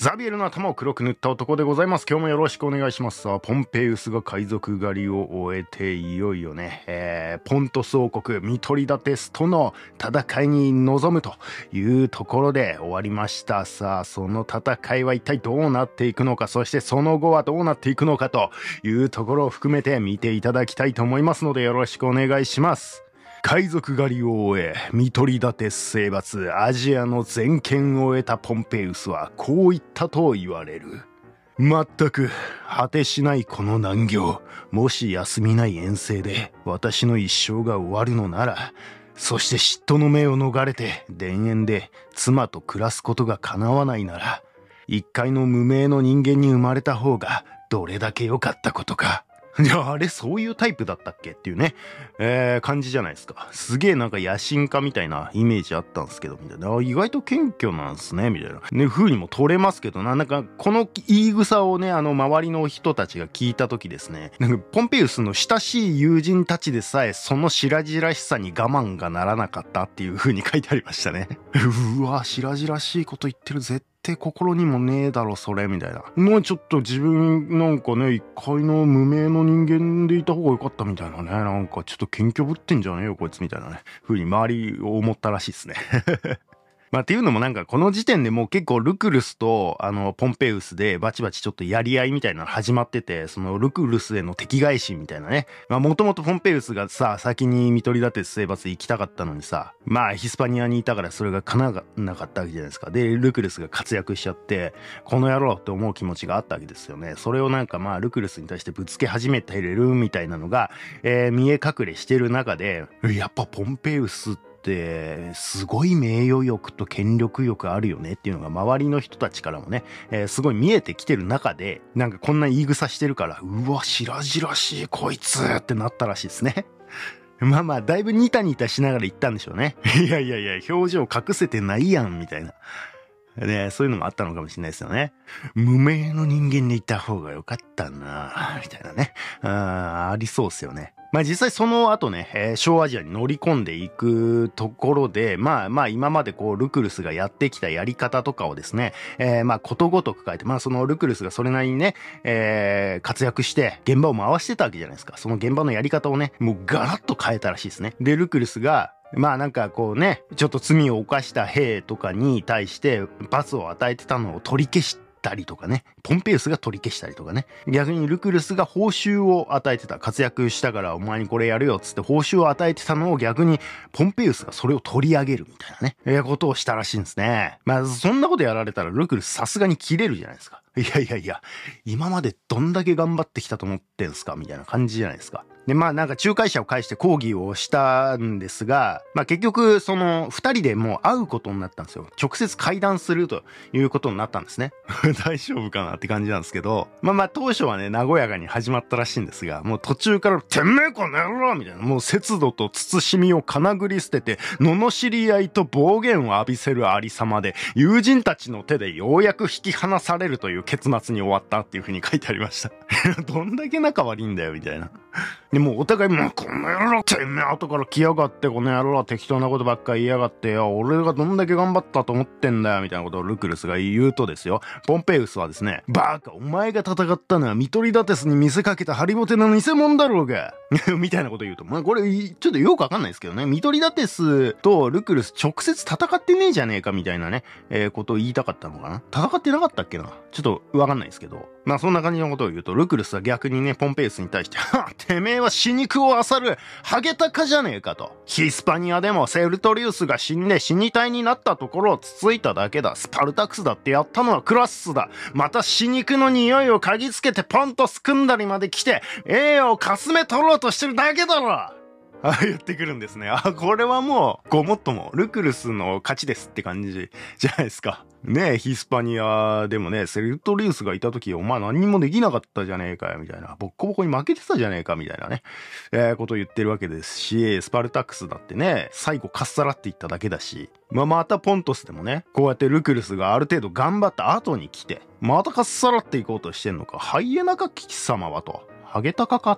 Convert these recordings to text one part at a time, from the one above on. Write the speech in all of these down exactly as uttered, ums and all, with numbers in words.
ザビエルの頭を黒く塗った男でございます。今日もよろしくお願いします。さあ、ポンペイウスが海賊狩りを終えて、いよいよね、えー、ポントス王国ミトリダテスとの戦いに臨むというところで終わりました。さあ、その戦いは一体どうなっていくのか、そしてその後はどうなっていくのかというところを含めて見ていただきたいと思いますので、よろしくお願いします。海賊狩りを終え、ミトリダテス征伐、アジアの全権を得たポンペイウスはこう言ったと言われる。まったく果てしないこの難行、もし休みない遠征で私の一生が終わるのなら、そして嫉妬の目を逃れて田園で妻と暮らすことが叶わないなら、一介の無名の人間に生まれた方がどれだけ良かったことか。いや、あれそういうタイプだったっけっていうね、えー、感じじゃないですか。すげえなんか野心家みたいなイメージあったんですけど、みたいな。意外と謙虚なんですね、みたいな。ね、風にも取れますけどな、なんかこの言い草をね、あの周りの人たちが聞いた時ですね、なんかポンペイウスの親しい友人たちでさえ、その白々しさに我慢がならなかったっていう風に書いてありましたね。うわ、白々しいこと言ってる、絶対って心にもねえだろそれみたいな。もうちょっと自分なんかね、一回の無名の人間でいた方が良かったみたいなね。なんかちょっと謙虚ぶってんじゃねえよこいつみたいなね。ふうに周りを思ったらしいですね。まあっていうのもなんかこの時点でもう結構ルクルスとあのポンペイウスでバチバチちょっとやり合いみたいなの始まってて、そのルクルスへの敵返しみたいなね。まあもともとポンペイウスがさ、先にミトリダテス征伐行きたかったのにさ、まあヒスパニアにいたからそれが叶わなかったわけじゃないですか。で、ルクルスが活躍しちゃって、この野郎って思う気持ちがあったわけですよね。それをなんかまあルクルスに対してぶつけ始めてれるみたいなのが、えー、見え隠れしてる中で、やっぱポンペイウスってってすごい名誉欲と権力欲あるよねっていうのが周りの人たちからもね、えー、すごい見えてきてる中で、なんかこんな言い草してるから、うわ白々しいこいつってなったらしいですね。まあまあだいぶニタニタしながら言ったんでしょうね。いやいやいや表情隠せてないやんみたいな。ね、そういうのもあったのかもしれないですよね。無名の人間でいた方が良かったなみたいなね。あ, ありそうですよね。まあ実際その後ね、えー、小アジアに乗り込んでいくところで、まあまあ今までこうルクルスがやってきたやり方とかをですね、えー、まあことごとく書いて、まあそのルクルスがそれなりにね、えー、活躍して現場を回してたわけじゃないですか。その現場のやり方をね、もうガラッと変えたらしいですね。で、ルクルスが、まあなんかこうね、ちょっと罪を犯した兵とかに対して罰を与えてたのを取り消したりとかね。ポンペイウスが取り消したりとかね。逆にルクルスが報酬を与えてた。活躍したからお前にこれやるよっつって報酬を与えてたのを逆にポンペイウスがそれを取り上げるみたいなね。えー、ことをしたらしいんですね。まあそんなことやられたらルクルスさすがに切れるじゃないですか。いやいやいや、今までどんだけ頑張ってきたと思ってんすかみたいな感じじゃないですか。で、まあなんか仲介者を介して抗議をしたんですが、まあ結局その二人でもう会うことになったんですよ。直接会談するということになったんですね。大丈夫かなって感じなんですけど、まあまあ当初はね、和やかに始まったらしいんですが、もう途中からてめえこの野郎みたいな、もう節度と慎みをかなぐり捨てて、罵り合いと暴言を浴びせるありさまで、友人たちの手でようやく引き離されるという結末に終わったっていう風に書いてありました。どんだけ仲悪いんだよみたいな。でもお互いもうこの野郎てめえ後から来やがってこの野郎は適当なことばっかり言いやがってよ俺がどんだけ頑張ったと思ってんだよみたいなことをルクルスが言うとですよ、ポンペイウスはですね、バカお前が戦ったのはミトリダテスに見せかけたハリボテの偽物だろうがみたいなこと言うと、まあこれちょっとよくわかんないですけどね、ミトリダテスとルクルス直接戦ってねえじゃねえかみたいなね、えー、ことを言いたかったのかな。戦ってなかったっけな、ちょっとわかんないですけど、まあそんな感じのことを言うとルクルスは逆にねポンペイウスに対してはてめえは死肉を漁るハゲタカじゃねえかと。ヒスパニアでもセルトリウスが死んで死に体になったところをつついただけだ。スパルタクスだってやったのはクラッスだ。また死肉の匂いを嗅ぎつけてポンとすくんだりまで来て栄養をかすめ取ろうとしてるだけだろ。ああ言ってくるんですね。あ、これはもうごもっともルクルスの勝ちですって感じじゃないですか。ねえ、ヒスパニアでもね、セルトリウスがいた時お前何にもできなかったじゃねえかよみたいな、ボッコボコに負けてたじゃねえかみたいなね、えー、ことを言ってるわけですし、スパルタクスだってね、最後かっさらっていっただけだし、まあ、またポントスでもね、こうやってルクルスがある程度頑張った後に来て、またかっさらっていこうとしてんのか、ハイエナか貴様はと、ハゲタカかと。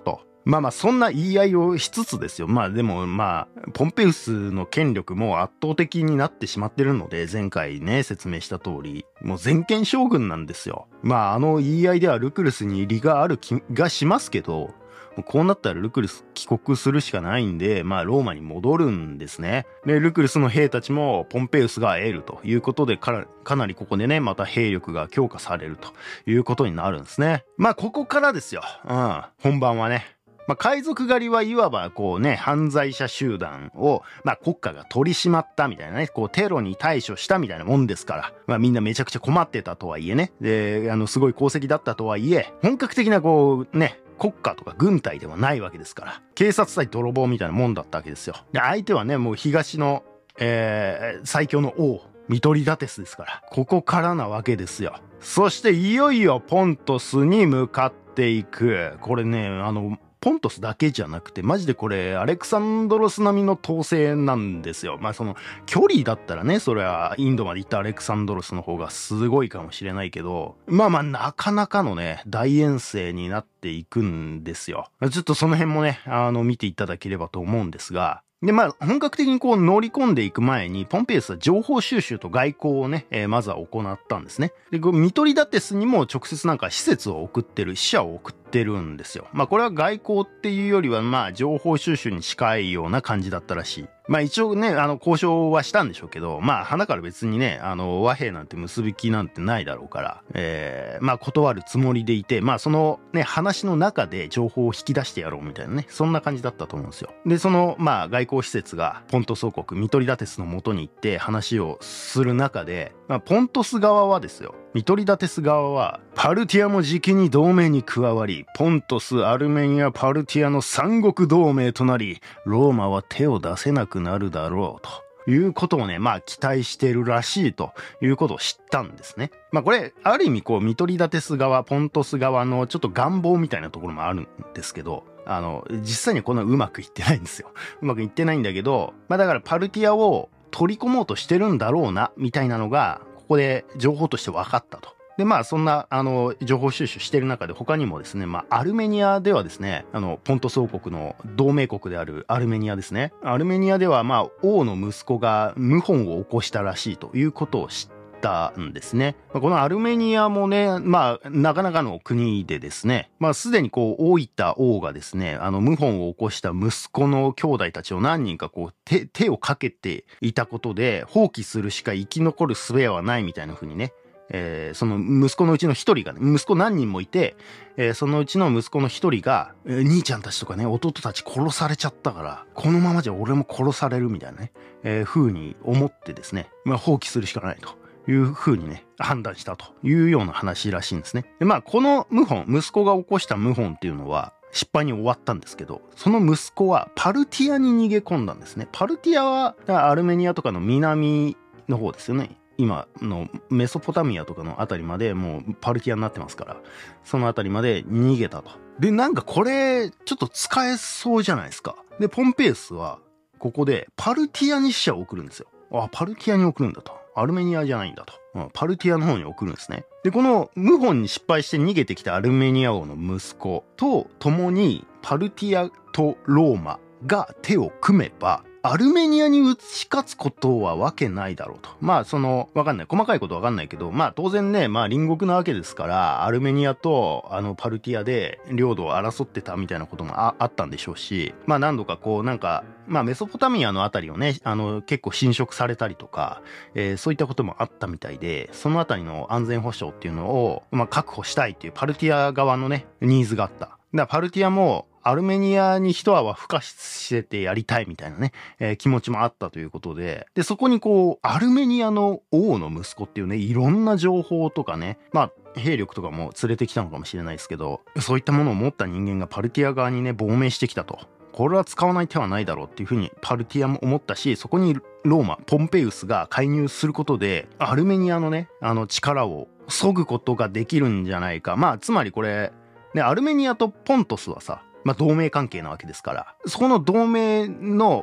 まあまあそんな言い合いをしつつですよ。まあでもまあポンペウスの権力も圧倒的になってしまってるので、前回ね説明した通りもう全権将軍なんですよ。まああの言い合いではルクルスに利がある気がしますけど、こうなったらルクルス帰国するしかないんで、まあローマに戻るんですね。で、ルクルスの兵たちもポンペウスが得るということで、か, かなりここでね、また兵力が強化されるということになるんですね。まあここからですよ。うん。本番はね。まあ、海賊狩りはいわばこうね、犯罪者集団を、まあ、国家が取り締まったみたいなね、こうテロに対処したみたいなもんですから、まあ、みんなめちゃくちゃ困ってたとはいえね、で、あの、すごい功績だったとはいえ、本格的なこうね、国家とか軍隊ではないわけですから、警察対泥棒みたいなもんだったわけですよ。で、相手はね、もう東の、えー、最強の王、ミトリダテスですから、ここからなわけですよ。そしていよいよポントスに向かっていく。これね、あの、ポントスだけじゃなくて、マジでこれ、アレクサンドロス並みの統制なんですよ。まあその、距離だったらね、それはインドまで行ったアレクサンドロスの方がすごいかもしれないけど、まあまあなかなかのね、大遠征になっていくんですよ。ちょっとその辺もね、あの、見ていただければと思うんですが、で、まあ、本格的にこう乗り込んでいく前に、ポンペウスは情報収集と外交をね、えー、まずは行ったんですね。で、ミトリダテスにも直接なんか施設を送ってる、使者を送ってるんですよ。まあ、これは外交っていうよりは、まあ、情報収集に近いような感じだったらしい。まあ一応ね、あの、交渉はしたんでしょうけど、まあ、花から別にね、あの、和平なんて結び気なんてないだろうから、えー、まあ、断るつもりでいて、まあ、そのね、話の中で情報を引き出してやろうみたいなね、そんな感じだったと思うんですよ。で、その、まあ、外交施設が、ポントス王国、ミトリダテスの元に行って話をする中で、まあ、ポントス側はですよ、ミトリダテス側は、パルティアも時期に同盟に加わり、ポントス、アルメニア、パルティアの三国同盟となり、ローマは手を出せなくなるだろうということをね、まあ期待しているらしいということを知ったんですね。まあこれ、ある意味こう、ミトリダテス側、ポントス側のちょっと願望みたいなところもあるんですけど、あの、実際にこんなうまくいってないんですよ。うまくいってないんだけど、まあだからパルティアを取り込もうとしてるんだろうな、みたいなのが、ここで情報として分かったと。で、まあ、そんな、あの、情報収集している中で他にもですね、まあ、アルメニアではですね、あの、ポントス王国の同盟国であるアルメニアですね。アルメニアでは、まあ、王の息子が謀反を起こしたらしいということを知ったんですね。まあ、このアルメニアもね、まあ、なかなかの国でですね、まあ、すでにこう、大分王がですね、あの、謀反を起こした息子の兄弟たちを何人かこう、手、手をかけていたことで、放棄するしか生き残る術はないみたいな風にね、えー、その息子のうちの一人がね、息子何人もいて、えー、そのうちの息子の一人が、えー、兄ちゃんたちとかね、弟たち殺されちゃったから、このままじゃ俺も殺されるみたいなね、えー、風に思ってですね、まあ放棄するしかないという風にね、判断したというような話らしいんですね。で、まあこの謀反、息子が起こした謀反っていうのは、失敗に終わったんですけど、その息子はパルティアに逃げ込んだんですね。パルティアは、アルメニアとかの南の方ですよね。今のメソポタミアとかのあたりまでもうパルティアになってますから、そのあたりまで逃げたと。で、なんかこれ、ちょっと使えそうじゃないですか。で、ポンペウスは、ここでパルティアに使者を送るんですよ。あ、パルティアに送るんだと。アルメニアじゃないんだと。うん、パルティアの方に送るんですね。で、この謀反に失敗して逃げてきたアルメニア王の息子と共にパルティアとローマが手を組めば、アルメニアに打ち勝つことはわけないだろうと。まあ、その、わかんない。細かいことわかんないけど、まあ当然ね、まあ隣国なわけですから、アルメニアとあのパルティアで領土を争ってたみたいなことも あ, あったんでしょうし、まあ何度かこうなんか、まあメソポタミアのあたりをね、あの結構侵食されたりとか、えー、そういったこともあったみたいで、そのあたりの安全保障っていうのを、まあ確保したいっていうパルティア側のね、ニーズがあった。だからパルティアも、アルメニアに一泡付加しててやりたいみたいなね、えー、気持ちもあったということで、で、そこにこう、アルメニアの王の息子っていうね、いろんな情報とかね、まあ、兵力とかも連れてきたのかもしれないですけど、そういったものを持った人間がパルティア側にね、亡命してきたと。これは使わない手はないだろうっていうふうにパルティアも思ったし、そこにローマ、ポンペウスが介入することで、アルメニアのね、あの力を削ぐことができるんじゃないか。まあ、つまりこれ、ね、アルメニアとポントスはさ、まあ同盟関係なわけですから、そこの同盟の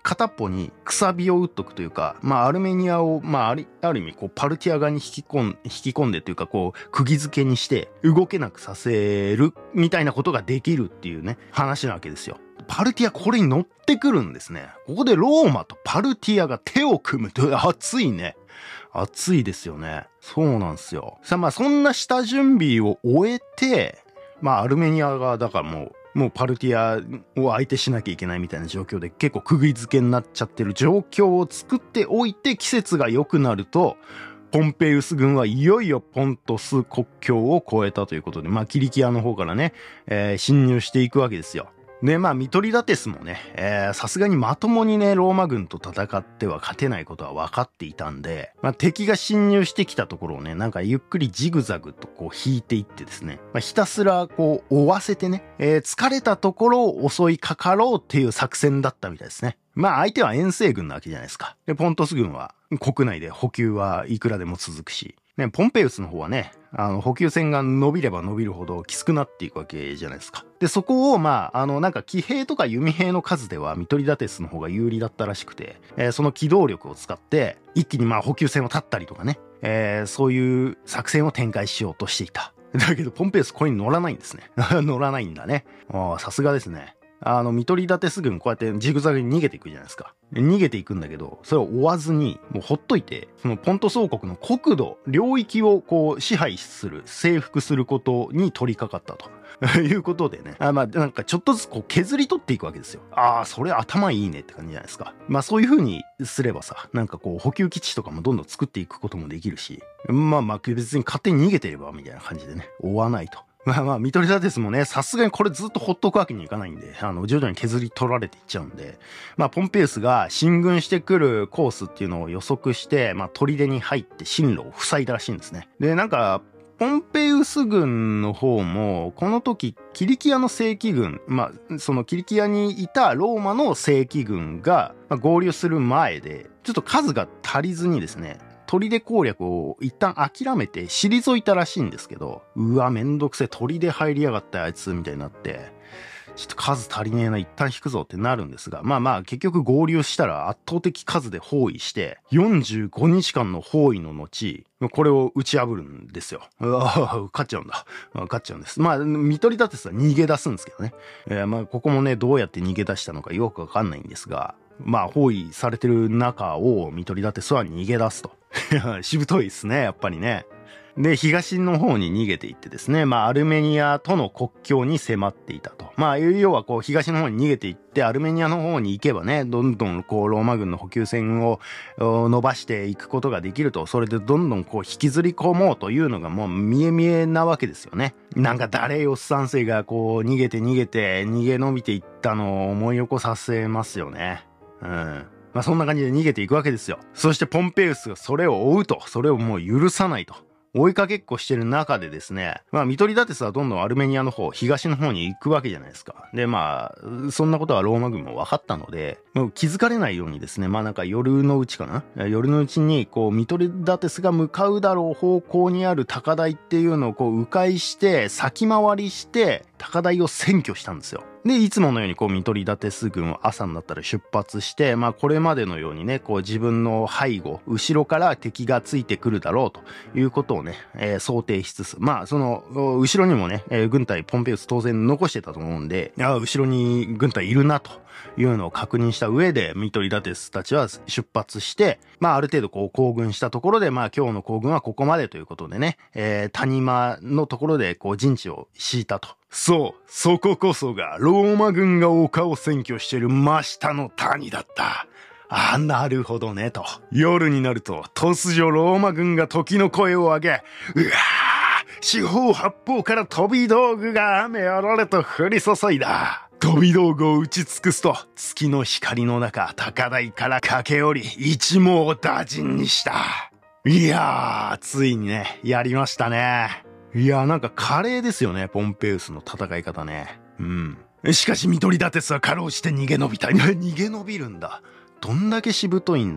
片っぽにくさびを打っとくというか、まあアルメニアを、まあある、ある意味こうパルティア側に引き込ん、引き込んでというかこう釘付けにして動けなくさせるみたいなことができるっていうね、話なわけですよ。パルティアこれに乗ってくるんですね。ここでローマとパルティアが手を組むと、熱いね。熱いですよね。そうなんですよ。さあまあそんな下準備を終えて、まあアルメニアがだからもう、もうパルティアを相手しなきゃいけないみたいな状況で結構釘付けになっちゃってる状況を作っておいて、季節が良くなると、ポンペイウス軍はいよいよポントス国境を越えたということで、まあキリキアの方からね、えー、侵入していくわけですよ。で、まあ、ミトリダテスもね、えー、さすがにまともにね、ローマ軍と戦っては勝てないことは分かっていたんで、まあ、敵が侵入してきたところをね、なんかゆっくりジグザグとこう引いていってですね、まあ、ひたすらこう追わせてね、えー、疲れたところを襲いかかろうっていう作戦だったみたいですね。まあ、相手は遠征軍なわけじゃないですか。で、ポントス軍は国内で補給はいくらでも続くし、ね、ポンペイウスの方はね、あの、補給線が伸びれば伸びるほどきつくなっていくわけじゃないですか。で、そこを、まあ、あの、なんか騎兵とか弓兵の数ではミトリダテスの方が有利だったらしくて、えー、その機動力を使って、一気にまあ補給線を断ったりとかね、えー、そういう作戦を展開しようとしていた。だけど、ポンペイウスこれに乗らないんですね。乗らないんだね。ああ、さすがですね。あの、ミトリダテス軍こうやってジグザグに逃げていくじゃないですか。逃げていくんだけど、それを追わずに、もうほっといて、そのポントス王国の国土、領域をこう支配する、征服することに取り掛かったと。いうことでね。あまあ、なんかちょっとずつこう削り取っていくわけですよ。ああ、それ頭いいねって感じじゃないですか。まあそういう風にすればさ、なんかこう補給基地とかもどんどん作っていくこともできるし、まあまあ別に勝手に逃げてればみたいな感じでね、追わないと。まあまあ、ミトリダテスもね、さすがにこれずっとほっとくわけにいかないんで、あの、徐々に削り取られていっちゃうんで、まあ、ポンペイウスが進軍してくるコースっていうのを予測して、まあ、砦に入って進路を塞いだらしいんですね。で、なんか、ポンペイウス軍の方も、この時、キリキアの正規軍、まあ、そのキリキアにいたローマの正規軍が、まあ、合流する前で、ちょっと数が足りずにですね、砦攻略を一旦諦めて退いたらしいんですけど、うわ、めんどくせえ、砦入りやがったあいつ、みたいになって、ちょっと数足りねえな、一旦引くぞってなるんですが、まあまあ、結局合流したら圧倒的数で包囲して、よんじゅうごにちかんの包囲の後、これを打ち破るんですよ。うわ、勝っちゃうんだ。勝っちゃうんです。まあ、ミトリダテスは逃げ出すんですけどね。えー、まあ、ここもね、どうやって逃げ出したのかよくわかんないんですが、まあ、包囲されてる中をミトリダテスは逃げ出すと。しぶといですね、やっぱりね。で、東の方に逃げていってですね、まあ、アルメニアとの国境に迫っていたと。まあ、要はこう、東の方に逃げていって、アルメニアの方に行けばね、どんどんこう、ローマ軍の補給線を伸ばしていくことができると、それでどんどんこう、引きずり込もうというのがもう見え見えなわけですよね。なんか誰よ三世がこう、逃げて逃げて、逃げ延びていったのを思い起こさせますよね。うん。まあ、そんな感じで逃げていくわけですよ。そしてポンペイウスがそれを追うと、それをもう許さないと。追いかけっこしてる中でですね、まあ、ミトリダテスはどんどんアルメニアの方、東の方に行くわけじゃないですか。で、まあ、そんなことはローマ軍も分かったので、もう気づかれないようにですね、まあなんか夜のうちかな夜のうちに、こう、ミトリダテスが向かうだろう方向にある高台っていうのをこう、迂回して、先回りして、高台を占拠したんですよ。で、いつものようにこう、ミトリダテス軍を朝になったら出発して、まあこれまでのようにね、こう自分の背後、後ろから敵がついてくるだろうということをね、えー、想定しつつ、まあその、後ろにもね、えー、軍隊ポンペイウス当然残してたと思うんで、いや、後ろに軍隊いるなというのを確認した上で、ミトリダテスたちは出発して、まあある程度こう行軍したところで、まあ今日の行軍はここまでということでね、えー、谷間のところでこう陣地を敷いたと。そう、そここそがローマ軍が丘を占拠している真下の谷だった。ああ、なるほどね、と。夜になると、突如ローマ軍が時の声を上げ、うわー、四方八方から飛び道具が雨あられと降り注いだ。飛び道具を打ち尽くすと、月の光の中、高台から駆け下り、一網打尽にした。いやー、ついにね、やりましたね。いやーなんか華麗ですよね、ポンペイウスの戦い方ね。うん。しかしミトリダテスはかろうじて逃げ延びた。逃げ延びるんだ。どんだけしぶといんだよ。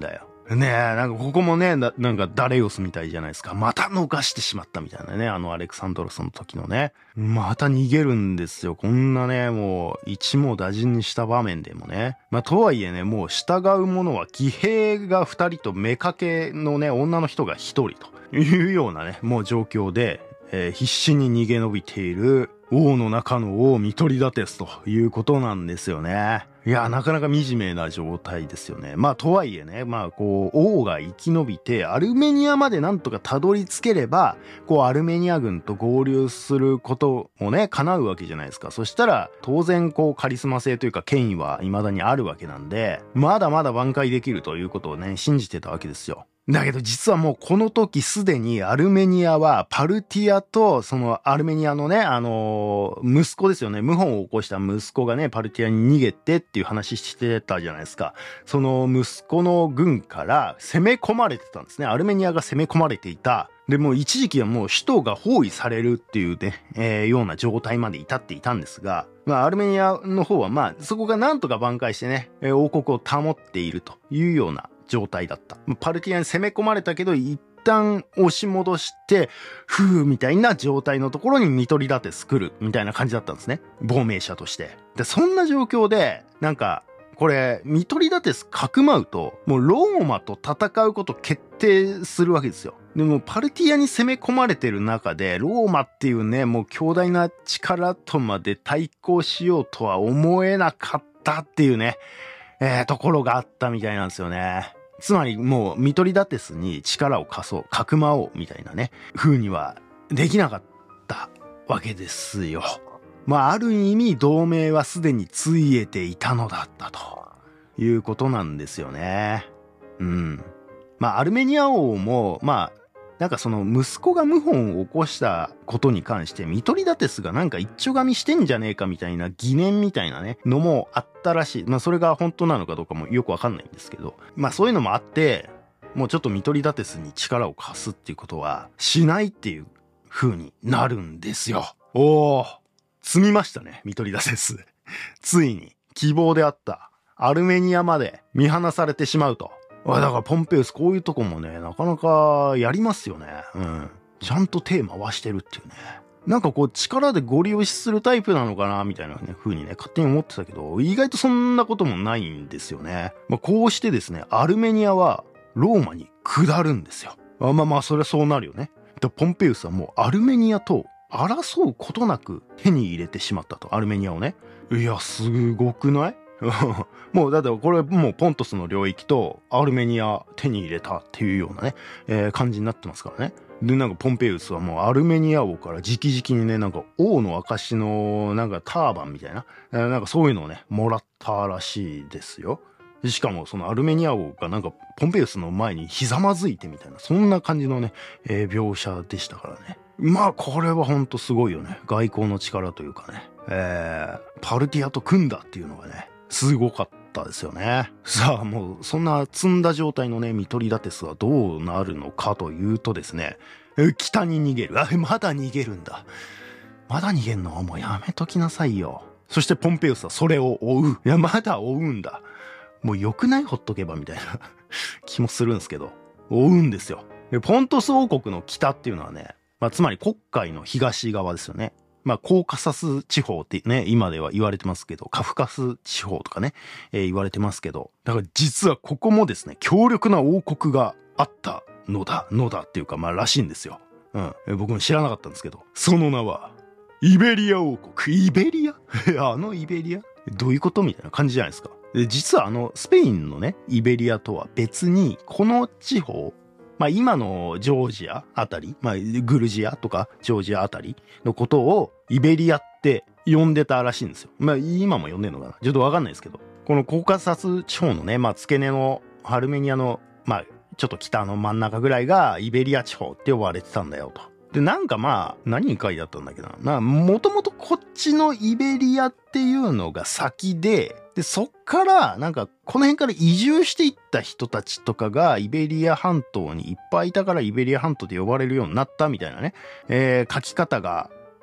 ねえ、なんかここもね、な、なんかダレオスみたいじゃないですか。また逃してしまったみたいなね。あのアレクサンドロスの時のね。また逃げるんですよ。こんなね、もう一網打尽にした場面でもね。まあとはいえね、もう従う者は騎兵が二人と妾のね、女の人が一人というようなね、もう状況で、えー、必死に逃げ延びている王の中の王ミトリダテスということなんですよね。いや、なかなか惨めな状態ですよね。まあ、とはいえね、まあ、こう、王が生き延びて、アルメニアまでなんとかたどり着ければ、こう、アルメニア軍と合流することもね、叶うわけじゃないですか。そしたら、当然、こう、カリスマ性というか、権威は未だにあるわけなんで、まだまだ挽回できるということをね、信じてたわけですよ。だけど実はもうこの時すでにアルメニアはパルティアとそのアルメニアのね、あのー、息子ですよね。謀反を起こした息子がね、パルティアに逃げてっていう話してたじゃないですか。その息子の軍から攻め込まれてたんですね。アルメニアが攻め込まれていた。で、もう一時期はもう首都が包囲されるっていうね、えー、ような状態まで至っていたんですが、まあ、アルメニアの方はまあ、そこがなんとか挽回してね、えー、王国を保っているというような状態だった。パルティアに攻め込まれたけど、一旦押し戻して、ふーみたいな状態のところにミトリダテス来るみたいな感じだったんですね。亡命者として。で、そんな状況で、なんか、これ、ミトリダテスかくまうと、もうローマと戦うこと決定するわけですよ。でも、パルティアに攻め込まれてる中で、ローマっていうね、もう強大な力とまで対抗しようとは思えなかったっていうね、えー、ところがあったみたいなんですよね。つまりもうミトリダテスに力を貸そう、かくまおうみたいなね、風にはできなかったわけですよ。まあある意味同盟はすでについえていたのだったということなんですよね。うん。まあアルメニア王もまあなんかその息子が謀反を起こしたことに関してミトリダテスがなんか一丁噛みしてんじゃねえかみたいな疑念みたいなねのもあったらしい。まあそれが本当なのかどうかもよくわかんないんですけど、まあそういうのもあってもうちょっとミトリダテスに力を貸すっていうことはしないっていう風になるんですよ。おー、積みましたねミトリダテス。ついに希望であったアルメニアまで見放されてしまうと。だからポンペウスこういうとこもね、なかなかやりますよね。うん。ちゃんと手回してるっていうね。なんかこう力でゴリ押しするタイプなのかなみたいなね、風にね、勝手に思ってたけど、意外とそんなこともないんですよね。まあ、こうしてですね、アルメニアはローマに下るんですよ。あまあまあ、そりゃそうなるよね。でポンペウスはもうアルメニアと争うことなく手に入れてしまったと。アルメニアをね。いや、すごくない？もうだってこれもうポントスの領域とアルメニア手に入れたっていうようなね、えー、感じになってますからね。でなんかポンペウスはもうアルメニア王から直々にねなんか王の証のなんかターバンみたいな、えー、なんかそういうのをねもらったらしいですよ。しかもそのアルメニア王がなんかポンペウスの前にひざまずいてみたいなそんな感じのね、えー、描写でしたからね。まあこれはほんとすごいよね。外交の力というかね、えー、パルティアと組んだっていうのがねすごかったですよね。さあもうそんな積んだ状態のねミトリダテスはどうなるのかというとですね、北に逃げる。あ、まだ逃げるんだ。まだ逃げんの？もうやめときなさいよ。そしてポンペウスはそれを追う。いやまだ追うんだ。もう良くないほっとけばみたいな気もするんですけど、追うんですよ。でポントス王国の北っていうのはね、まあ、つまり黒海の東側ですよね。まあ、コーカサス地方ってね、今では言われてますけど、カフカス地方とかね、えー、言われてますけど、だから実はここもですね、強力な王国があったのだ、のだっていうか、まあ、らしいんですよ。うん。えー、僕も知らなかったんですけど、その名は、イベリア王国。イベリアあのイベリアどういうことみたいな感じじゃないですか。で実はあの、スペインのね、イベリアとは別に、この地方、まあ今のジョージアあたり、まあグルジアとかジョージアあたりのことをイベリアって呼んでたらしいんですよ。まあ今も呼んでるのかなちょっとわかんないですけど。このコーカサス地方のね、まあ付け根のアルメニアの、まあちょっと北の真ん中ぐらいがイベリア地方って呼ばれてたんだよと。で、なんかまあ、何に書いてあったんだっけな。な、もともとこっちのイベリアっていうのが先で、で、そっから、なんか、この辺から移住していった人たちとかが、イベリア半島にいっぱいいたから、イベリア半島で呼ばれるようになったみたいなね、えー、書き方が、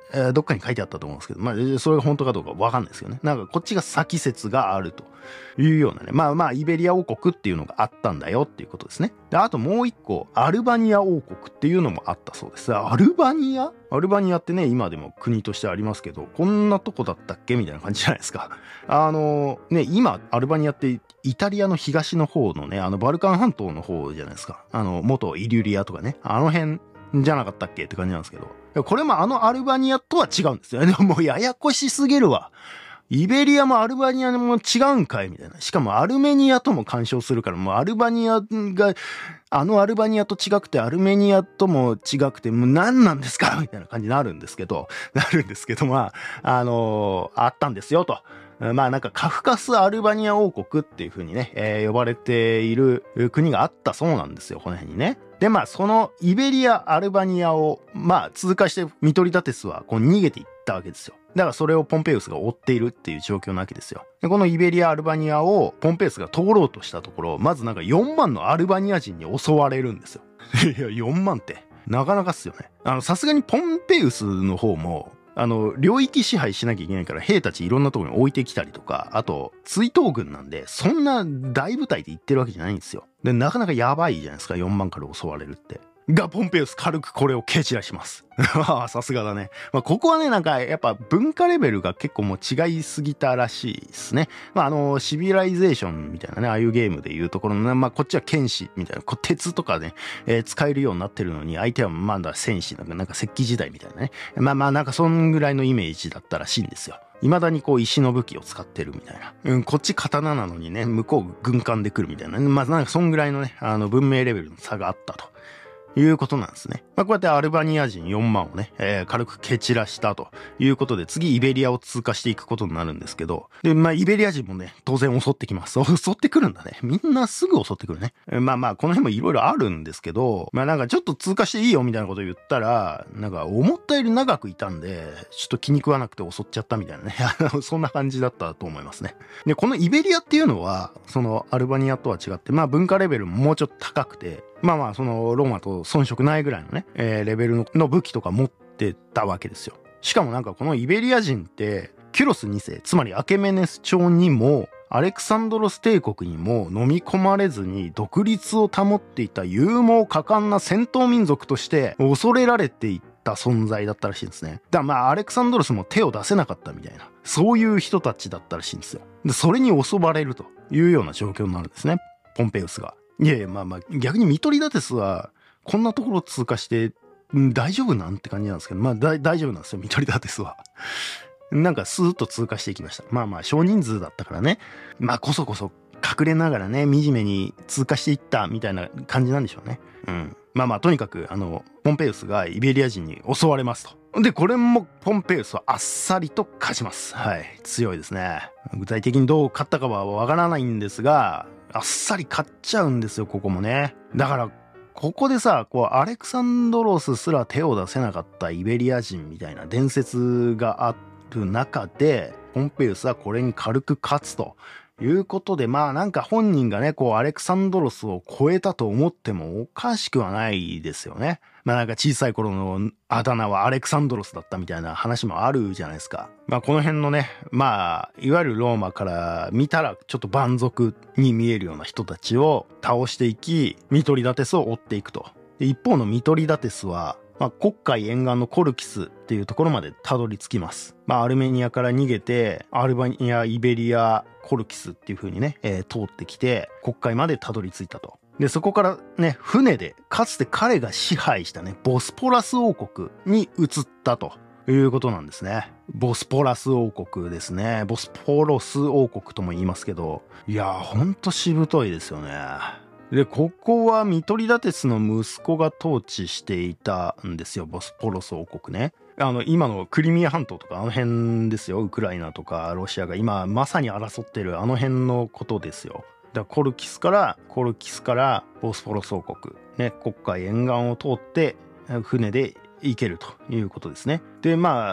えー、どっかに書いてあったと思うんですけど、まあ、それが本当かどうかわかんないですよね。なんかこっちが先説があるというようなね。まあまあ、イベリア王国っていうのがあったんだよっていうことですね。で、あともう一個、アルバニア王国っていうのもあったそうです。アルバニアアルバニアってね、今でも国としてありますけど、こんなとこだったっけみたいな感じじゃないですか。あの、ね、今、アルバニアってイタリアの東の方のね、あの、バルカン半島の方じゃないですか。あの、元イリュリアとかね、あの辺じゃなかったっけって感じなんですけど。これもあのアルバニアとは違うんですよね。でももうややこしすぎるわ。イベリアもアルバニアも違うんかいみたいな。しかもアルメニアとも干渉するから、もうアルバニアが、あのアルバニアと違くて、アルメニアとも違くて、もう何なんですかみたいな感じになるんですけど、なるんですけど、まあ、あのー、あったんですよ、と。まあなんかカフカスアルバニア王国っていう風にね、えー、呼ばれている国があったそうなんですよ、この辺にね。で、まあそのイベリア、アルバニアを、まあ通過してミトリダテスはこう逃げていったわけですよ。だからそれをポンペイウスが追っているっていう状況なわけですよ。で、このイベリア、アルバニアをポンペイウスが通ろうとしたところ、まずなんかよんまんのアルバニア人に襲われるんですよ。いや、よんまんって。なかなかっすよね。あの、さすがにポンペイウスの方も、あの、領域支配しなきゃいけないから兵たちいろんなところに置いてきたりとか、あと、追討軍なんで、そんな大部隊で行ってるわけじゃないんですよ。で、なかなかやばいじゃないですか、よんまんから襲われるって。が、ポンペイウス軽くこれを蹴散らします。さすがだね。まあ、ここはね、なんか、やっぱ文化レベルが結構もう違いすぎたらしいですね。まあ、あの、シビライゼーションみたいなね、ああいうゲームでいうところのね、まあ、こっちは剣士みたいな、こう鉄とかね、えー、使えるようになってるのに、相手はまだ戦士なんか、なんか石器時代みたいなね。まあまあ、なんかそんぐらいのイメージだったらしいんですよ。未だにこう石の武器を使ってるみたいな。うん、こっち刀なのにね、向こう軍艦で来るみたいな。まあなんかそんぐらいのね、あの文明レベルの差があったと。いうことなんですね。まあ、こうやってアルバニア人よんまんをね、えー、軽く蹴散らしたということで、次イベリアを通過していくことになるんですけど、で、まあ、イベリア人もね、当然襲ってきます。襲ってくるんだね。みんなすぐ襲ってくるね。えー、まあまあ、この辺もいろいろあるんですけど、まあなんかちょっと通過していいよみたいなこと言ったら、なんか思ったより長くいたんで、ちょっと気に食わなくて襲っちゃったみたいなね。そんな感じだったと思いますね。で、このイベリアっていうのは、そのアルバニアとは違って、まあ文化レベルももうちょっと高くて、まあまあ、その、ローマと遜色ないぐらいのね、えー、レベル の, の武器とか持ってたわけですよ。しかもなんかこのイベリア人って、キュロスにせい、つまりアケメネス朝にも、アレクサンドロス帝国にも飲み込まれずに独立を保っていた勇猛果敢な戦闘民族として恐れられていった存在だったらしいんですね。だからまあ、アレクサンドロスも手を出せなかったみたいな、そういう人たちだったらしいんですよ。で、それに襲われるというような状況になるんですね。ポンペウスが。いやいや、まあまあ、逆にミトリダテスは、こんなところ通過して、ん大丈夫なんて感じなんですけど、まあだ大丈夫なんですよ、ミトリダテスは。なんかスーッと通過していきました。まあまあ、少人数だったからね。まあこそこそ隠れながらね、惨めに通過していったみたいな感じなんでしょうね。うん。まあまあ、とにかく、あの、ポンペウスがイベリア人に襲われますと。で、これもポンペウスはあっさりと勝ちます。はい。強いですね。具体的にどう勝ったかはわからないんですが、あっさり勝っちゃうんですよ、ここもね。だから、ここでさ、こう、アレクサンドロスすら手を出せなかったイベリア人みたいな伝説がある中で、ポンペウスはこれに軽く勝つということで、まあなんか本人がね、こう、アレクサンドロスを超えたと思ってもおかしくはないですよね。まあなんか小さい頃のあだ名はアレクサンドロスだったみたいな話もあるじゃないですか。まあこの辺のね、まあいわゆるローマから見たらちょっと蛮族に見えるような人たちを倒していき、ミトリダテスを追っていくと。で一方のミトリダテスは、まあ、黒海沿岸のコルキスっていうところまでたどり着きます。まあアルメニアから逃げて、アルバニア、イベリア、コルキスっていう風にね、えー、通ってきて、黒海までたどり着いたと。で、そこからね、船で、かつて彼が支配したね、ボスポラス王国に移ったということなんですね。ボスポラス王国ですね。ボスポロス王国とも言いますけど、いやー、ほんとしぶといですよね。で、ここはミトリダテスの息子が統治していたんですよ、ボスポロス王国ね。あの、今のクリミア半島とかあの辺ですよ。ウクライナとかロシアが今まさに争ってるあの辺のことですよ。だからコルキスから、コルキスからボスポロス王国、ね、黒海沿岸を通って船で行けるということですね。で、まあ、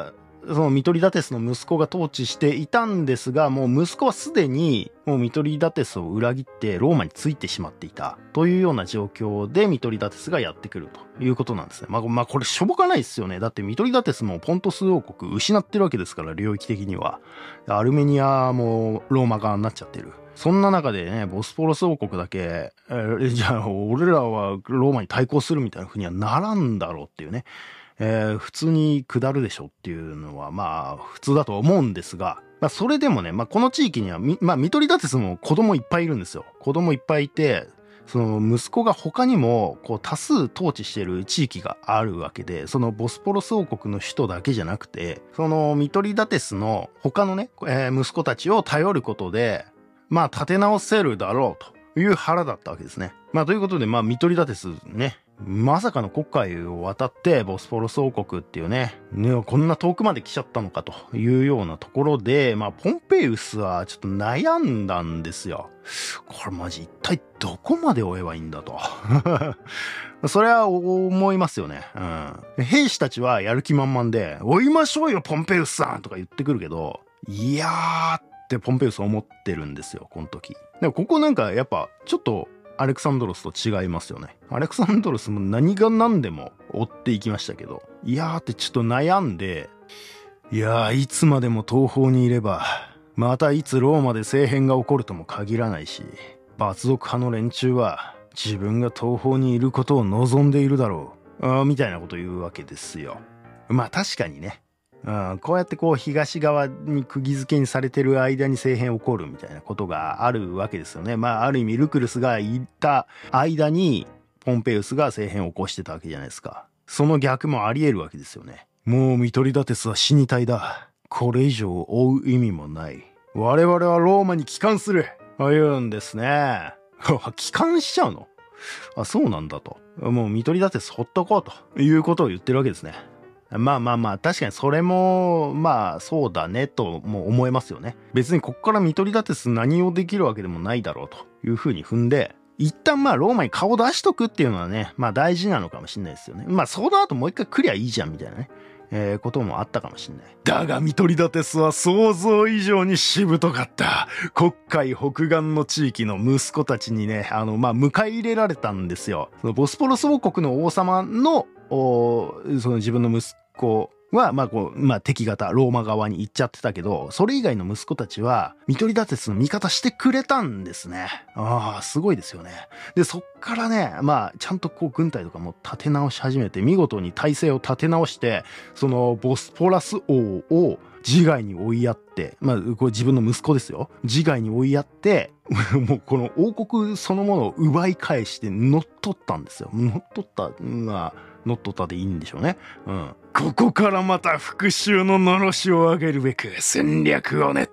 そのミトリダテスの息子が統治していたんですが、もう息子はすでにもうミトリダテスを裏切ってローマについてしまっていたというような状況でミトリダテスがやってくるということなんですね。まあ、まあ、これしょぼかないですよね。だってミトリダテスもポントス王国失ってるわけですから、領域的には。アルメニアもローマ側になっちゃってる。そんな中でね、ボスポロス王国だけ、えー、じゃあ俺らはローマに対抗するみたいな風にはならんだろうっていうね。えー、普通に下るでしょっていうのはまあ普通だと思うんですが、まあそれでもね、まあこの地域にはみ、まあミトリダテスも子供いっぱいいるんですよ。子供いっぱいいて、その息子が他にもこう多数統治している地域があるわけで、そのボスポロス王国の首都だけじゃなくて、そのミトリダテスの他のね、えー、息子たちを頼ることで、まあ立て直せるだろうという腹だったわけですね。まあということで、まあミトリダテスね、まさかの黒海を渡ってボスポロス王国っていうね、ね、こんな遠くまで来ちゃったのかというようなところで、まあポンペイウスはちょっと悩んだんですよ。これマジ一体どこまで追えばいいんだと。それは思いますよね。うん。兵士たちはやる気満々で、追いましょうよポンペイウスさんとか言ってくるけど、いやーってポンペイウス思ってるんですよ、この時。でもここなんかやっぱちょっとアレクサンドロスと違いますよね。アレクサンドロスも何が何でも追っていきましたけど、いやーってちょっと悩んで、いやーいつまでも東方にいれば、またいつローマで政変が起こるとも限らないし、罰族派の連中は自分が東方にいることを望んでいるだろう。あーみたいなこと言うわけですよ。まあ確かにね。うん、こうやってこう東側に釘付けにされてる間に政変起こるみたいなことがあるわけですよね。まあある意味ルクルスがいた間にポンペウスが政変を起こしてたわけじゃないですか。その逆もあり得るわけですよね。もうミトリダテスは死に体だ。これ以上追う意味もない。我々はローマに帰還すると言うんですね。帰還しちゃうの？あ、そうなんだと。もうミトリダテスほっとこうということを言ってるわけですね。まあまあまあ、確かにそれも、まあそうだねとも思えますよね。別にこっからミトリダテス何をできるわけでもないだろうというふうに踏んで、一旦まあローマに顔出しとくっていうのはね、まあ大事なのかもしれないですよね。まあその後もう一回来りゃいいじゃんみたいなね、えー、こともあったかもしれない。だがミトリダテスは想像以上にしぶとかった。黒海北岸の地域の息子たちにね、あの、まあ迎え入れられたんですよ。そのボスポロス王国の王様の、おその自分の息子は、まあこう、まあ敵方、ローマ側に行っちゃってたけど、それ以外の息子たちは、ミトリダテスの味方してくれたんですね。ああ、すごいですよね。で、そっからね、まあ、ちゃんとこう軍隊とかも立て直し始めて、見事に体制を立て直して、そのボスポラス王を自害に追いやって、まあ、これ自分の息子ですよ。自害に追いやって、もうこの王国そのものを奪い返して乗っ取ったんですよ。乗っ取った、まあ、乗っ取ったでいいんでしょうね。うん。ここからまた復讐ののろしを上げるべく戦略を練った。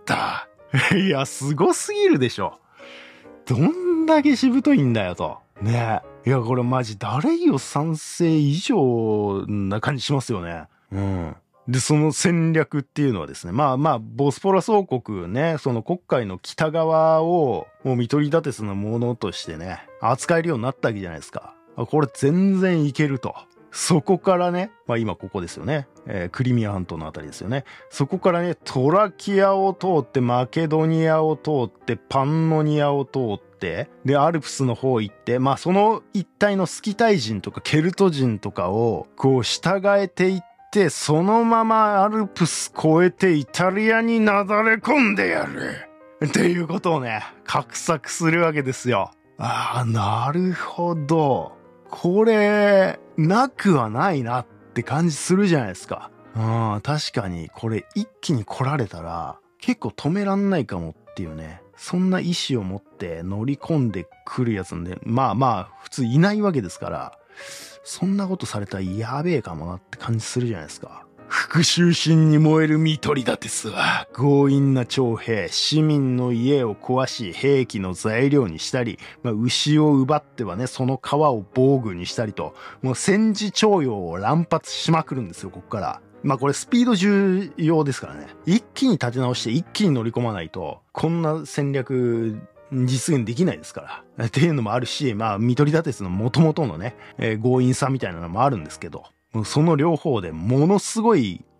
いや、すごすぎるでしょ。どんだけしぶといんだよと。ねえ。いや、これマジ誰よ賛成以上な感じしますよね。うん。で、その戦略っていうのはですね、まあまあ、ボスポラス王国ね、その黒海の北側を、もうミトリダテスのものとしてね、扱えるようになったわけじゃないですか。これ全然いけると。そこからね、まあ今ここですよね、えー、クリミア半島のあたりですよね。そこからね、トラキアを通って、マケドニアを通って、パンノニアを通って、で、アルプスの方行って、まあその一帯のスキタイ人とかケルト人とかを、こう従えていって、そのままアルプス越えてイタリアになだれ込んでやる。っていうことをね、画策するわけですよ。ああ、なるほど。これ、なくはないなって感じするじゃないですか。うん、確かに、これ一気に来られたら、結構止めらんないかもっていうね。そんな意志を持って乗り込んでくるやつんで、まあまあ、普通いないわけですから、そんなことされたらやべえかもなって感じするじゃないですか。復讐心に燃えるミトリダテスは、強引な徴兵、市民の家を壊し、兵器の材料にしたり、まあ、牛を奪ってはね、その皮を防具にしたりと、もう戦時徴用を乱発しまくるんですよ、ここから。まあこれスピード重要ですからね。一気に立て直して一気に乗り込まないと、こんな戦略、実現できないですから。っていうのもあるし、まあ、ミトリダテスの元々のね、えー、強引さみたいなのもあるんですけど、その両方でものすごい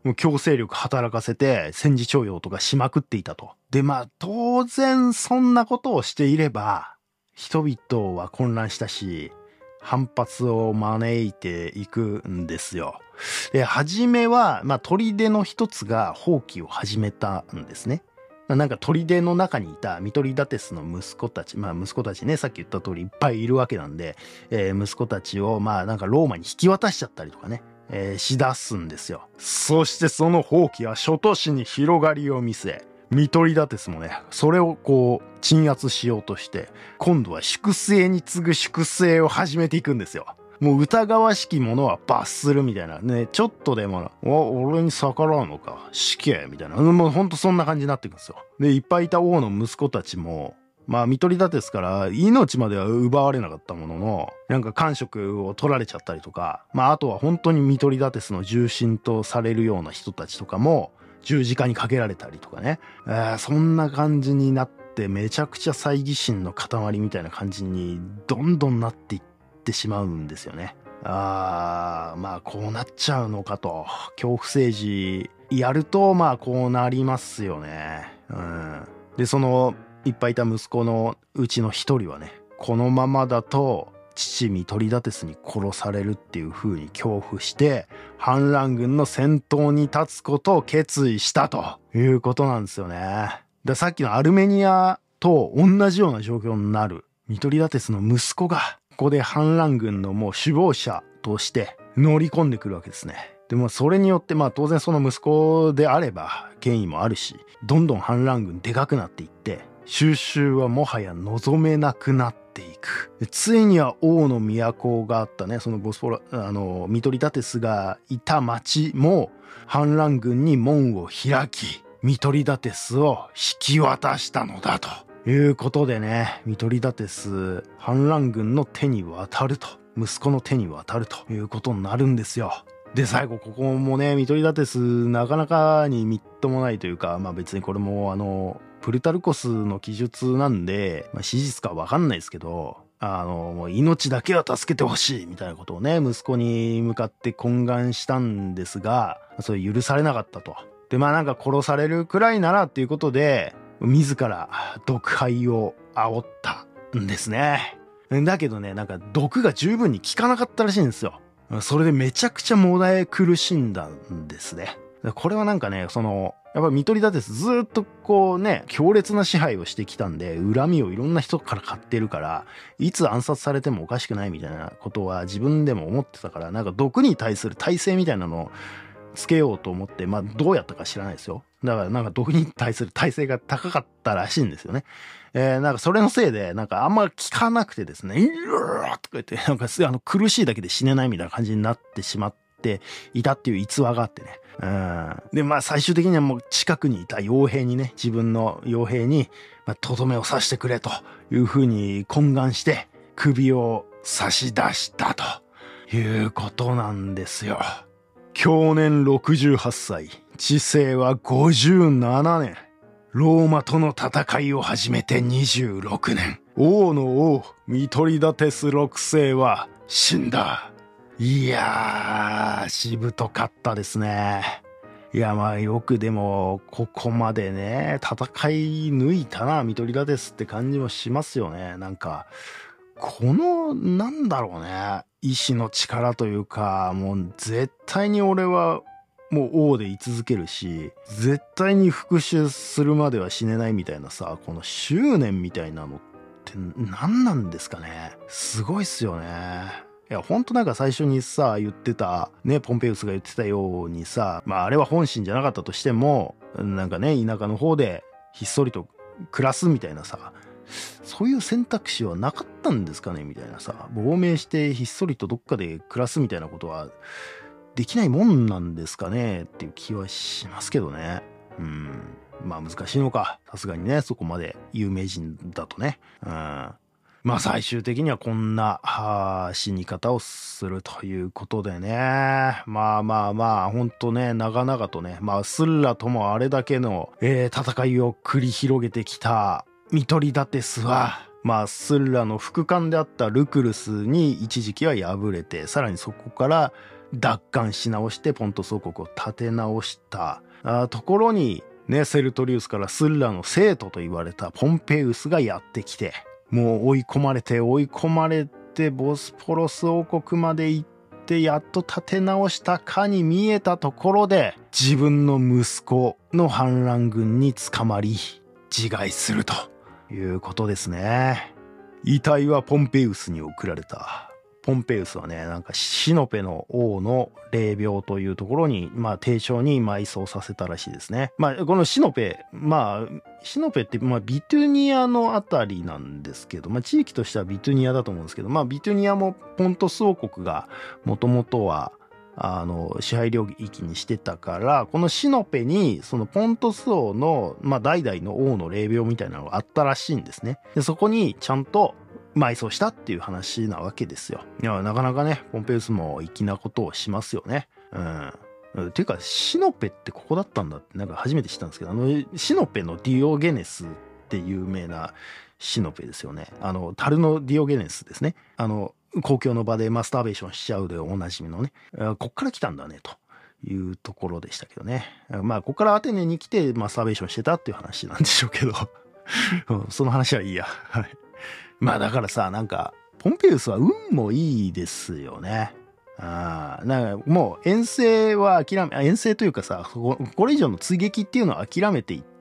もう強制力働かせて戦時徴用とかしまくっていたと。で、まあ当然そんなことをしていれば、人々は混乱したし、反発を招いていくんですよ。で、初めは、まあ砦の一つが蜂起を始めたんですね。なんか砦の中にいたミトリダテスの息子たち、まあ息子たちね、さっき言った通りいっぱいいるわけなんで、えー、息子たちをまあなんかローマに引き渡しちゃったりとかね、えー、しだすんですよ。そしてその蜂起は諸都市に広がりを見せ、ミトリダテスもね、それをこう鎮圧しようとして、今度は粛清に次ぐ粛清を始めていくんですよ。もう疑わしきものは罰するみたいなね、ちょっとでも、お、俺に逆らうのか、死刑みたいな、もうほんとそんな感じになっていくんですよ。で、いっぱいいた王の息子たちも、まあ、ミトリダテスから命までは奪われなかったものの、なんか官職を取られちゃったりとか、まあ、あとは本当にミトリダテスの重臣とされるような人たちとかも、十字架にかけられたりとかね、えー、そんな感じになって、めちゃくちゃ猜疑心の塊みたいな感じに、どんどんなっていって、ってしまうんですよね。あー、まあこうなっちゃうのかと。恐怖政治やるとまあこうなりますよね。うん。で、そのいっぱいいた息子のうちの一人はね、このままだと父ミトリダテスに殺されるっていう風に恐怖して反乱軍の先頭に立つことを決意したということなんですよね。で、さっきのアルメニアと同じような状況になるミトリダテスの息子がここで反乱軍のもう首謀者として乗り込んでくるわけですね。でもそれによってまあ当然その息子であれば権威もあるし、どんどん反乱軍でかくなっていって、収拾はもはや望めなくなっていく。ついには王の都があったね、そのボスポラ、あの、ミトリダテスがいた町も反乱軍に門を開き、ミトリダテスを引き渡したのだと。いうことでね、ミトリダテス、反乱軍の手に渡ると。息子の手に渡るということになるんですよ。で、最後、ここもね、ミトリダテス、なかなかにみっともないというか、まあ別にこれも、あの、プルタルコスの記述なんで、まあ史実かわかんないですけど、あの、もう命だけは助けてほしい、みたいなことをね、息子に向かって懇願したんですが、それ許されなかったと。で、まあなんか殺されるくらいならっていうことで、自ら毒灰を煽ったんですね。だけどね、なんか毒が十分に効かなかったらしいんですよ。それでめちゃくちゃもだえ苦しんだんですね。これはなんかね、その、やっぱりミトリダテスずっとこうね、強烈な支配をしてきたんで、恨みをいろんな人から買ってるから、いつ暗殺されてもおかしくないみたいなことは自分でも思ってたから、なんか毒に対する耐性みたいなのをつけようと思って、まあどうやったか知らないですよ。だからなんか毒に対する耐性が高かったらしいんですよね。えー、なんかそれのせいで、なんかあんま効かなくてですね、うわーとか言って、なんかあの苦しいだけで死ねないみたいな感じになってしまっていたっていう逸話があってね。うん。で、まあ最終的にはもう近くにいた傭兵にね、自分の傭兵に、まあ、とどめを刺してくれというふうに懇願して、首を差し出したということなんですよ。享年ろくじゅうはっさい、治世はごじゅうななねん。ローマとの戦いを始めてにじゅうろくねん。王の王、ミトリダテスろくせいは死んだ。いやー、しぶとかったですね。いや、まあよくでも、ここまでね、戦い抜いたな、ミトリダテスって感じもしますよね。なんか、この、なんだろうね、意志の力というか、もう絶対に俺は、もう王で居続けるし、絶対に復讐するまでは死ねないみたいなさ、この執念みたいなのって何なんですかね。すごいっすよね。いや、ほんとなんか最初にさ、言ってた、ね、ポンペウスが言ってたようにさ、まああれは本心じゃなかったとしても、なんかね、田舎の方でひっそりと暮らすみたいなさ、そういう選択肢はなかったんですかねみたいなさ、亡命してひっそりとどっかで暮らすみたいなことは、できないもんなんですかねっていう気はしますけどね。うん。まあ難しいのか。さすがにね、そこまで有名人だとね。うん。まあ最終的にはこんな、はあ、死に方をするということでね。まあまあまあ、ほんとね、長々とね、まあスッラともあれだけの、えー、戦いを繰り広げてきたミトリダテスは、まあスッラの副官であったルクルスに一時期は敗れて、さらにそこから、 奪還し直してポントス王国を立て直したあところに、ね、セルトリウスからスッラの生徒と言われたポンペウスがやってきて、もう追い込まれて追い込まれてボスポロス王国まで行ってやっと立て直したかに見えたところで、自分の息子の反乱軍に捕まり自害するということですね。遺体はポンペウスに送られた。ポンペウスはね、なんかシノペの王の霊廟というところに、まあ丁重に埋葬させたらしいですね。まあこのシノペ、まあシノペってまあビトゥニアのあたりなんですけど、まあ地域としてはビトゥニアだと思うんですけど、まあビトゥニアもポントス王国がもともとはあの支配領域にしてたから、このシノペにそのポントス王のまあ代々の王の霊廟みたいなのがあったらしいんですね。でそこにちゃんと埋葬したっていう話なわけですよ。いや、なかなかね、ポンペウスも粋なことをしますよね。うん。っていうか、シノペってここだったんだって、なんか初めて知ったんですけど、あの、シノペのディオゲネスって有名なシノペですよね。あの、樽のディオゲネスですね。あの、公共の場でマスターベーションしちゃうでおなじみのね。こっから来たんだね、というところでしたけどね。まあ、こっからアテネに来てマスターベーションしてたっていう話なんでしょうけど。その話はいいや。はい。まあだからさ、なんか、ポンペウスは運もいいですよね。ああ、なんかもう遠征は諦め、遠征というかさ、これ以上の追撃っていうのは諦めていって、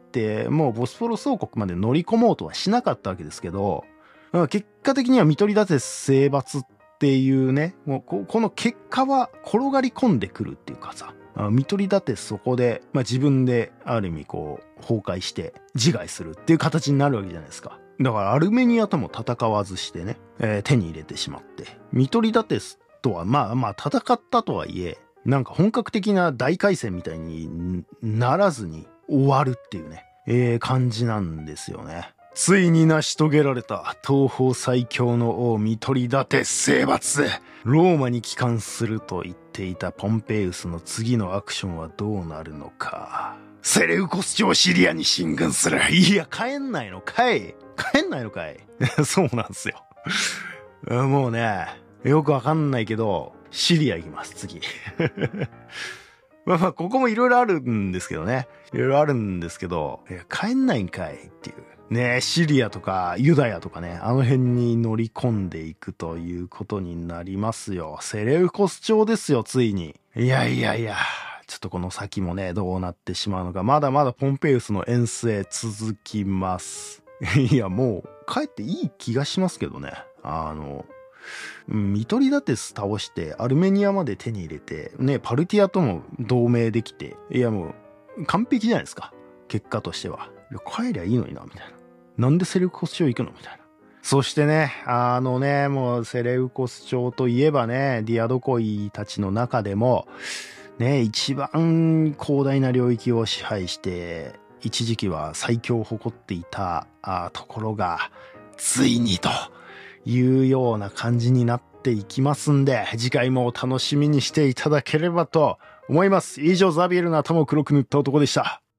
もうボスポロス王国まで乗り込もうとはしなかったわけですけど、結果的にはミトリダテス征伐っていうね、もうこ、この結果は転がり込んでくるっていうかさ、ミトリダテスそこで、まあ、自分である意味こう崩壊して自害するっていう形になるわけじゃないですか。だからアルメニアとも戦わずしてね、えー、手に入れてしまって、ミトリダテスとはまあまあ戦ったとはいえ、なんか本格的な大海戦みたいにならずに終わるっていうね、えー、感じなんですよね。ついに成し遂げられた東方最強の王ミトリダテス征伐。ローマに帰還すると言っていたポンペウスの次のアクションはどうなるのか。セレウコス朝シリアに進軍する。いや、帰んないのかい。帰んないのかい。そうなんですよ。もうね、よくわかんないけど、シリア行きます、次。まあまあ、ここもいろいろあるんですけどね。いろいろあるんですけど、いや帰んないんかいっていう。ね、シリアとかユダヤとかね、あの辺に乗り込んでいくということになりますよ。セレウコス朝ですよ、ついに。いやいやいや。ちょっとこの先もね、どうなってしまうのか。まだまだポンペウスの遠征続きます。いや、もう帰っていい気がしますけどね。あの、ミトリダテス倒してアルメニアまで手に入れて、ね、パルティアとも同盟できて、いやもう完璧じゃないですか。結果としては。いや帰りゃいいのにな、みたいな。なんでセレウコス朝行くのみたいな。そしてね、あのね、もうセレウコス朝といえばね、ディアドコイたちの中でも、ね、一番広大な領域を支配して、一時期は最強を誇っていたあところが、ついにというような感じになっていきますんで、次回もお楽しみにしていただければと思います。以上、ザビエルの頭を黒く塗った男でした。